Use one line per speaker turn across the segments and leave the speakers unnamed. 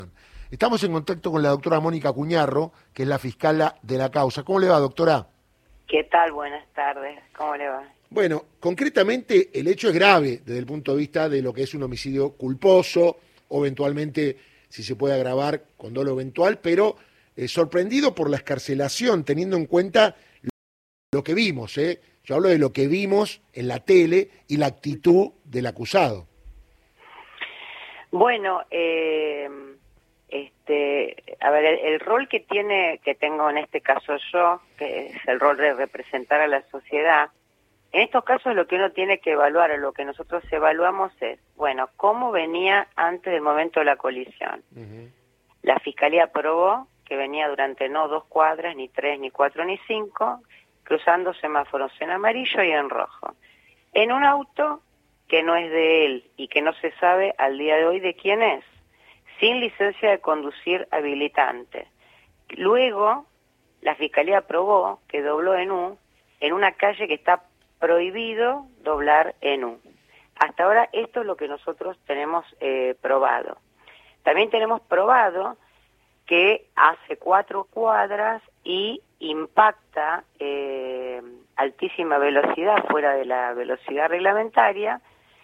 Estamos en contacto con la doctora Mónica Cuñarro, que es la fiscala de la causa. ¿Cómo le va, doctora?
¿Qué tal? Buenas tardes. ¿Cómo le va?
Bueno, concretamente el hecho es grave desde el punto de vista de lo que es un homicidio culposo, o eventualmente, si se puede agravar, con dolo eventual, pero sorprendido por la excarcelación, teniendo en cuenta lo que vimos, ¿eh? Yo hablo de lo que vimos en la tele y la actitud del acusado.
Bueno, a ver, el rol que tengo en este caso yo, que es el rol de representar a la sociedad, en estos casos lo que uno tiene que evaluar, o lo que nosotros evaluamos es, bueno, cómo venía antes del momento de la colisión. La Fiscalía probó que venía durante no 2 cuadras, ni 3, ni 4, ni 5, cruzando semáforos en amarillo y en rojo, en un auto que no es de él y que no se sabe al día de hoy de quién es, sin licencia de conducir habilitante. Luego, la Fiscalía probó que dobló en U en una calle que está prohibido doblar en U. Hasta ahora esto es lo que nosotros tenemos probado. También tenemos probado que hace 4 cuadras y impacta altísima velocidad, fuera de la velocidad reglamentaria,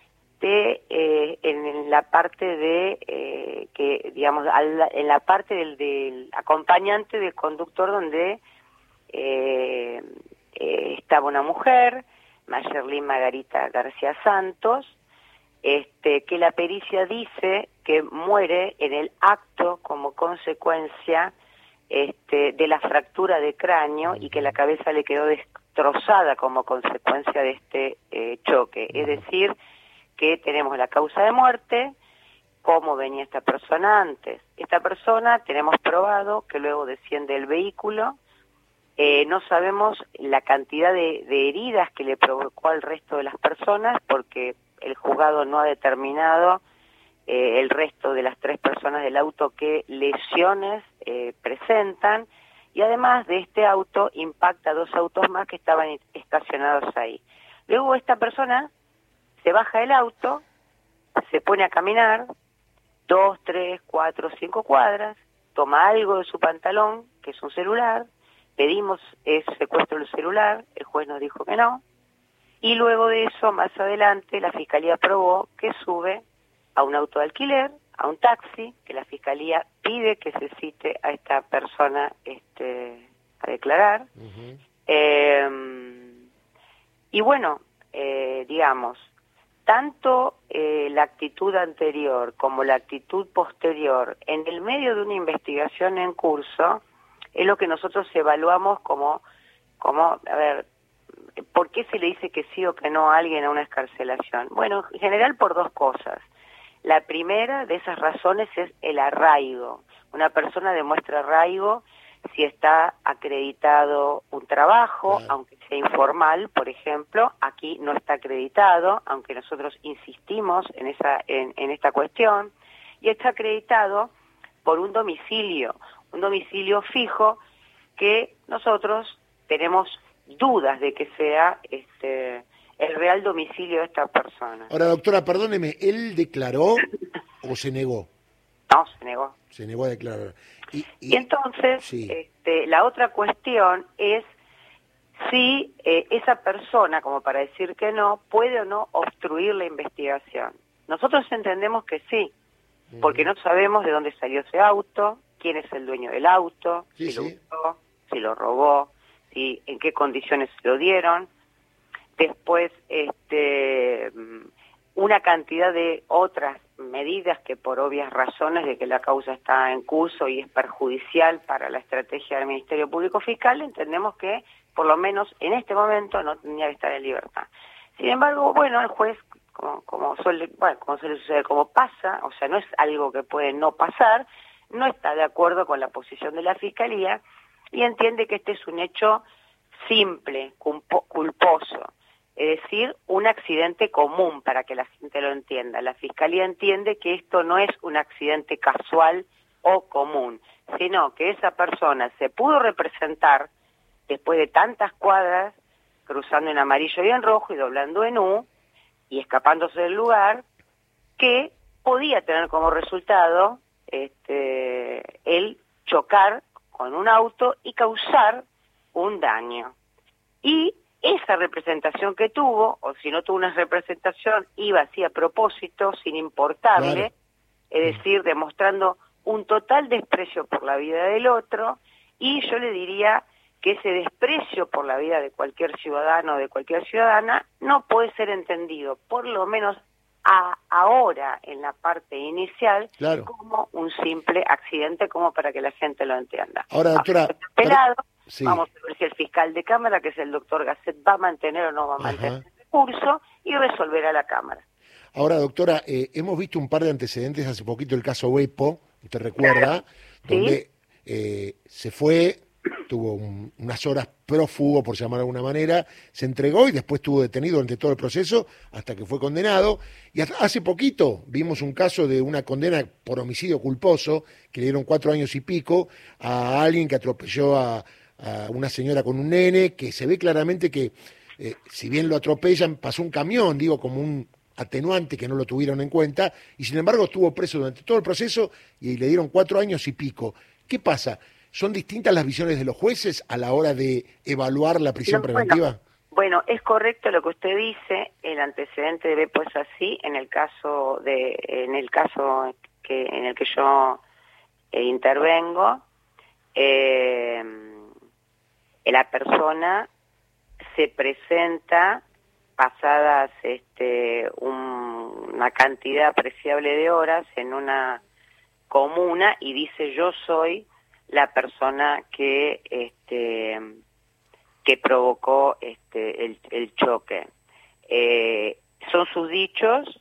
en la parte de que digamos en la parte del acompañante del conductor, donde estaba una mujer, Mayerlin Margarita García Santos, que la pericia dice que muere en el acto como consecuencia de la fractura de cráneo, y que la cabeza le quedó destrozada como consecuencia de este choque. Es decir, que tenemos la causa de muerte, cómo venía esta persona antes. Esta persona tenemos probado que luego desciende del vehículo. No sabemos la cantidad de heridas que le provocó al resto de las personas, porque el juzgado no ha determinado el resto de las 3 personas del auto qué lesiones presentan, y además de este auto impacta 2 autos más que estaban estacionados ahí. Luego esta persona se baja del auto, se pone a caminar 2, 3, 4, 5 cuadras, toma algo de su pantalón, que es un celular. Pedimos secuestro del celular, el juez nos dijo que no, y luego de eso, más adelante, la Fiscalía probó que sube a un auto de alquiler, a un taxi, que la Fiscalía pide que se cite a esta persona a declarar. Y bueno, digamos, tanto la actitud anterior como la actitud posterior en el medio de una investigación en curso es lo que nosotros evaluamos como a ver, ¿por qué se le dice que sí o que no a alguien a una excarcelación? Bueno, en general por 2 cosas. La primera de esas razones es el arraigo. Una persona demuestra arraigo si está acreditado un trabajo, aunque sea informal, por ejemplo. Aquí no está acreditado, aunque nosotros insistimos en esta cuestión, y está acreditado por un domicilio fijo, que nosotros tenemos dudas de que sea el real domicilio de esta persona.
Ahora, doctora, perdóneme, ¿él declaró o se negó?
No, se negó.
Se negó a declarar.
Y entonces,
sí.
La otra cuestión es si esa persona, como para decir que no, puede o no obstruir la investigación. Nosotros entendemos que sí, porque no sabemos de dónde salió ese auto, quién es el dueño del auto, si lo usó, si lo robó, en qué condiciones se lo dieron. Después, una cantidad de otras medidas que, por obvias razones de que la causa está en curso y es perjudicial para la estrategia del Ministerio Público Fiscal, entendemos que por lo menos en este momento no tendría que estar en libertad. Sin embargo, bueno, el juez, como suele suceder, como pasa, o sea, no es algo que puede no pasar, no está de acuerdo con la posición de la Fiscalía y entiende que este es un hecho simple, culposo, es decir, un accidente común, para que la gente lo entienda. La Fiscalía entiende que esto no es un accidente casual o común, sino que esa persona se pudo representar después de tantas cuadras, cruzando en amarillo y en rojo y doblando en U, y escapándose del lugar, que podía tener como resultado el chocar con un auto y causar un daño. Y esa representación que tuvo, o si no tuvo una representación, iba así a propósito, sin importarle,
Claro.
es decir, demostrando un total desprecio por la vida del otro, y yo le diría que ese desprecio por la vida de cualquier ciudadano o de cualquier ciudadana no puede ser entendido, por lo menos ahora, en la parte inicial,
Claro.
como un simple accidente, como para que la gente lo entienda.
Ahora, doctora,
Pelado,
sí.
vamos a ver si el fiscal de Cámara, que es el doctor Gasset, va a mantener o no va a mantener
Ajá.
el recurso y resolverá la Cámara.
Ahora, doctora, hemos visto un par de antecedentes hace poquito, el caso Beppo, usted recuerda, donde se fue, tuvo unas horas prófugo, por llamar de alguna manera, se entregó y después estuvo detenido durante todo el proceso hasta que fue condenado. Y hace poquito vimos un caso de una condena por homicidio culposo, que le dieron 4 años y pico, a alguien que atropelló a una señora con un nene, que se ve claramente que, si bien lo atropellan, pasó un camión, digo, como un atenuante que no lo tuvieron en cuenta, y sin embargo estuvo preso durante todo el proceso y le dieron 4 años y pico. ¿Qué pasa? ¿Son distintas las visiones de los jueces a la hora de evaluar la prisión preventiva?
Bueno, es correcto lo que usted dice, el antecedente de Beppo es así, en el caso en el que yo intervengo, la persona se presenta pasadas una cantidad apreciable de horas en una comuna y dice: yo soy la persona que provocó el choque. Son sus dichos.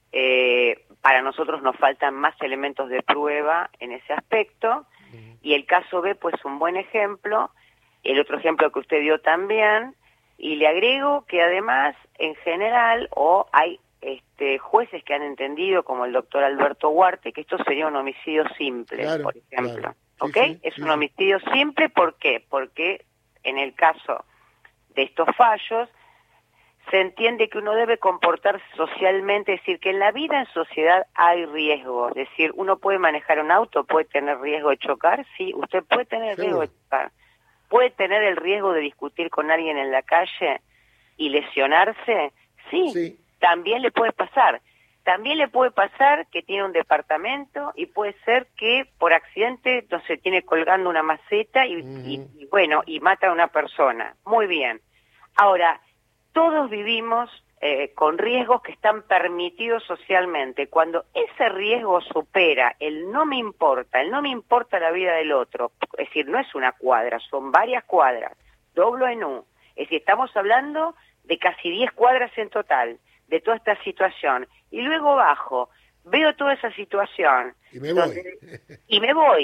Para nosotros nos faltan más elementos de prueba en ese aspecto, y el caso Beppo es un buen ejemplo, el otro ejemplo que usted dio también, y le agrego que además, en general, hay jueces que han entendido, como el doctor Alberto Huarte, que esto sería un homicidio simple,
Claro,
por ejemplo.
claro.
¿Ok?
Sí,
es
sí,
un
sí.
homicidio simple, ¿por qué? Porque en el caso de estos fallos se entiende que uno debe comportarse socialmente, es decir, que en la vida en sociedad hay riesgos, es decir, uno puede manejar un auto, puede tener riesgo de chocar, sí, usted puede tener el riesgo de chocar, puede tener el riesgo de discutir con alguien en la calle y lesionarse, sí. También le puede pasar. También le puede pasar que tiene un departamento y puede ser que por accidente no se tiene colgando una maceta y bueno, y mata a una persona. Muy bien. Ahora, todos vivimos con riesgos que están permitidos socialmente. Cuando ese riesgo supera el no me importa la vida del otro, es decir, no es una cuadra, son varias cuadras, doblo en U. Es decir, estamos hablando de casi 10 cuadras en total, de toda esta situación, y luego bajo, veo toda esa situación,
Y me voy.
y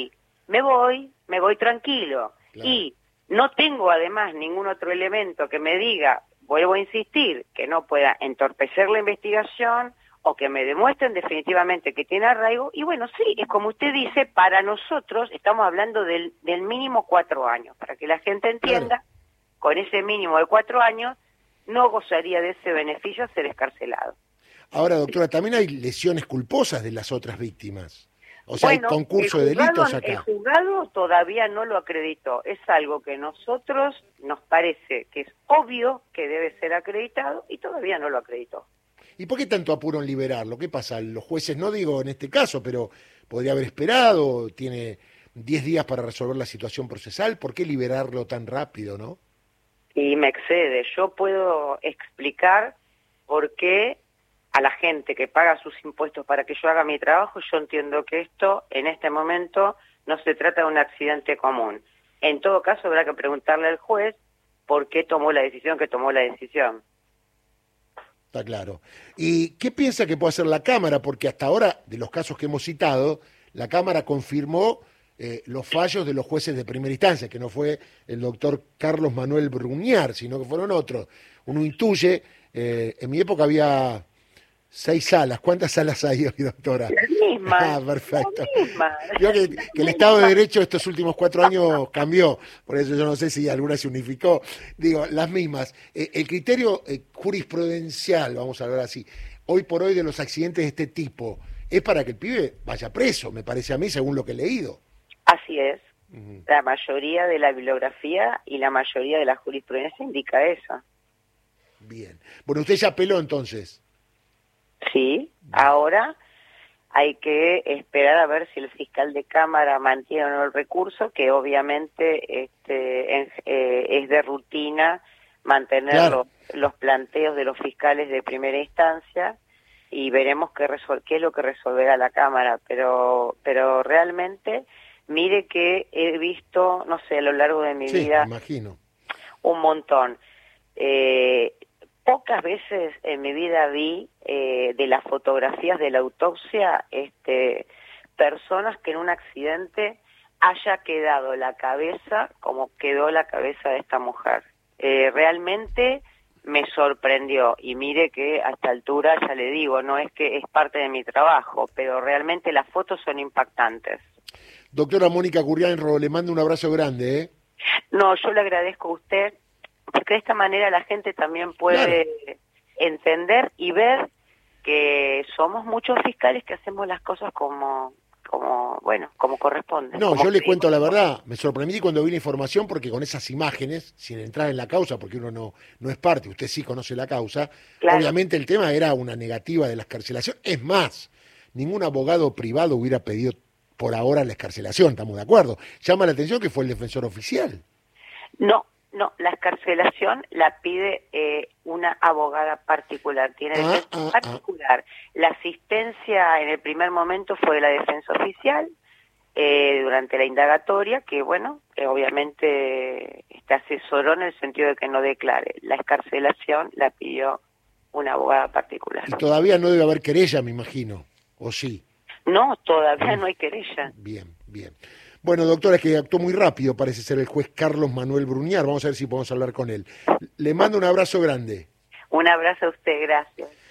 me voy tranquilo,
Claro.
y no tengo además ningún otro elemento que me diga, vuelvo a insistir, que no pueda entorpecer la investigación, o que me demuestren definitivamente que tiene arraigo, y bueno, sí, es como usted dice, para nosotros estamos hablando del mínimo 4 años, para que la gente entienda,
Claro.
Con ese mínimo de 4 años, no gozaría de ese beneficio ser escarcelado.
Ahora, doctora, también hay lesiones culposas de las otras víctimas. O sea,
Bueno,
hay concurso de
el juzgado,
delitos acá.
El juzgado todavía no lo acreditó. Es algo que nosotros nos parece que es obvio que debe ser acreditado y todavía no lo acreditó.
¿Y por qué tanto apuro en liberarlo? ¿Qué pasa? Los jueces, no digo en este caso, pero podría haber esperado, tiene 10 días para resolver la situación procesal. ¿Por qué liberarlo tan rápido, no?
Y me excede. Yo puedo explicar por qué a la gente que paga sus impuestos para que yo haga mi trabajo, yo entiendo que esto, en este momento, no se trata de un accidente común. En todo caso, habrá que preguntarle al juez por qué tomó la decisión que tomó la decisión.
Está claro. ¿Y qué piensa que puede hacer la Cámara? Porque hasta ahora, de los casos que hemos citado, la Cámara confirmó los fallos de los jueces de primera instancia, que no fue el doctor Carlos Manuel Bruñar, sino que fueron otros. Uno intuye, en mi época había 6 salas. ¿Cuántas salas hay hoy, doctora?
Las mismas.
Ah, perfecto.
Las mismas.
Yo que el Estado de Derecho estos últimos 4 años cambió, por eso yo no sé si alguna se unificó. Digo, las mismas. El criterio jurisprudencial, vamos a hablar así, hoy por hoy de los accidentes de este tipo, es para que el pibe vaya preso, me parece a mí, según lo que he leído.
Así es. La mayoría de la bibliografía y la mayoría de la jurisprudencia indica eso.
Bien. Bueno, usted ya apeló entonces.
Sí, ahora hay que esperar a ver si el fiscal de Cámara mantiene o no el recurso, que obviamente es de rutina mantener
Claro.
los planteos de los fiscales de primera instancia, y veremos qué es lo que resolverá la Cámara, pero realmente, mire que he visto, no sé, a lo largo de mi
Sí,
vida,
me imagino.
un montón. Pocas veces en mi vida vi de las fotografías de la autopsia personas que en un accidente haya quedado la cabeza como quedó la cabeza de esta mujer. Realmente me sorprendió, y mire que a esta altura ya le digo, no es que es parte de mi trabajo, pero realmente las fotos son impactantes.
Doctora Mónica Currianro, le mando un abrazo grande, ¿eh?
No, yo le agradezco a usted, porque de esta manera la gente también puede entender y ver que somos muchos fiscales que hacemos las cosas como corresponde.
No,
como
yo le
que-
cuento la verdad, me sorprendí cuando vi la información porque con esas imágenes, sin entrar en la causa, porque uno no es parte, usted sí conoce la causa,
Claro.
obviamente el tema era una negativa de la excarcelación. Es más, ningún abogado privado hubiera pedido por ahora la excarcelación, estamos de acuerdo. Llama la atención que fue el defensor oficial.
No, la excarcelación la pide una abogada particular, tiene defensa particular. La asistencia en el primer momento fue de la defensa oficial durante la indagatoria, que obviamente asesoró en el sentido de que no declare. La excarcelación la pidió una abogada particular.
Y todavía no debe haber querella, me imagino, ¿o sí?
No, todavía no hay querella.
Bien, bien. Bueno, doctora, es que actuó muy rápido, parece ser el juez Carlos Manuel Bruñar. Vamos a ver si podemos hablar con él. Le mando un abrazo grande.
Un abrazo a usted, gracias.